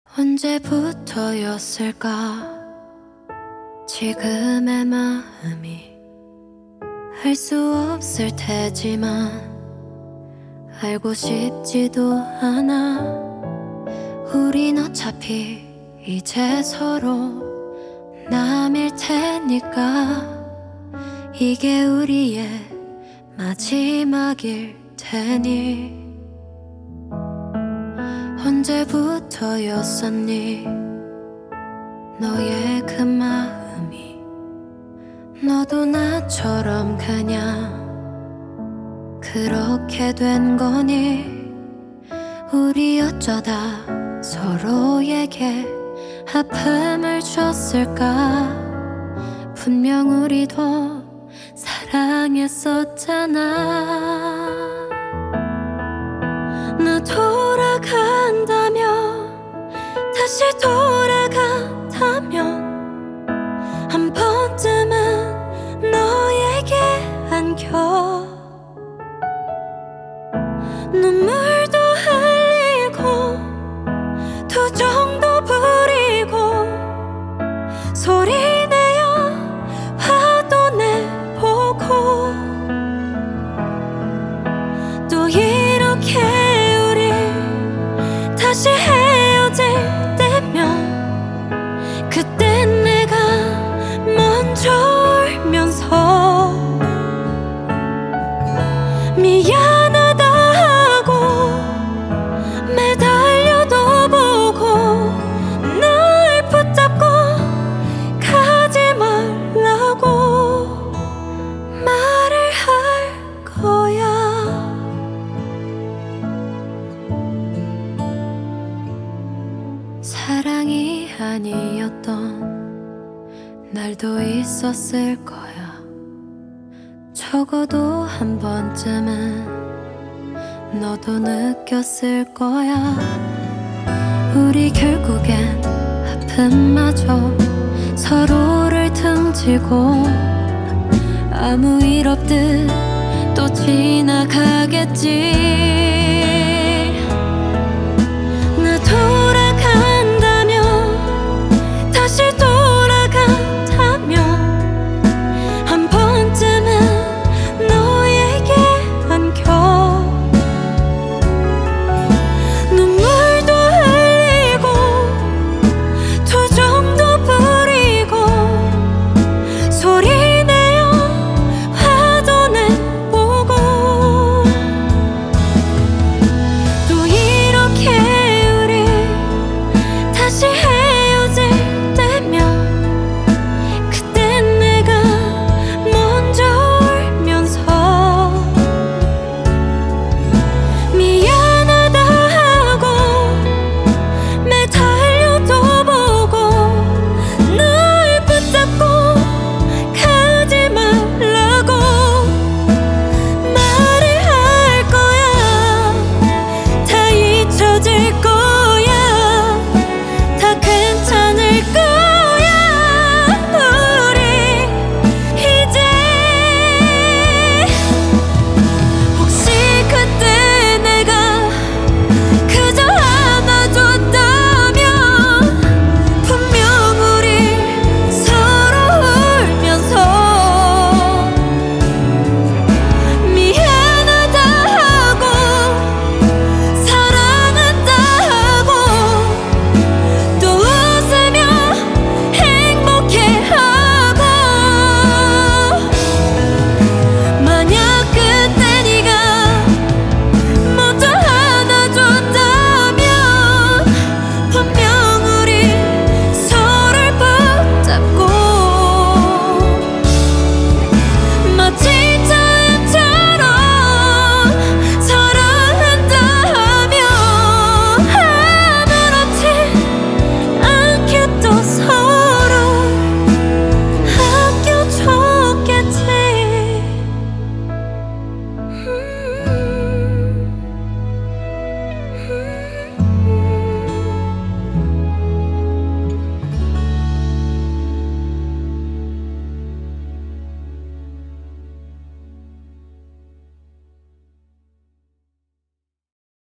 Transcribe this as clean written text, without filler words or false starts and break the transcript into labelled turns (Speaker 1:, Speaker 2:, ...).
Speaker 1: 언제부터였을까 지금의 마음이 알 수 없을 테지만 알고 싶지도 않아. 우린 어차피 이제 서로 남일 테니까 이게 우리의 마지막일 테니. 언제부터였었니 너의 그 마음이 너도 나처럼 그냥 그렇게 된 거니. 우리 어쩌다 서로에게 아픔을 줬을까. 분명 우리도 사랑했었잖아. 나 돌아간다면 다시 돌아간다면 한 번쯤은 너에게 안겨 눈물도 흘리고 투정도 부리고 소리내어 화도 내보고 또 이렇게 다시 헤어질 때면 그땐 내가 먼저 울면서 미안하다 하고 매달려도 보고 날 붙잡고 가지 말라고 말을 할 거야. 사랑이 아니었던 날도 있었을 거야. 적어도 한 번쯤은 너도 느꼈을 거야. 우리 결국엔 아픔마저 서로를 등지고 아무 일 없듯 또 지나가겠지.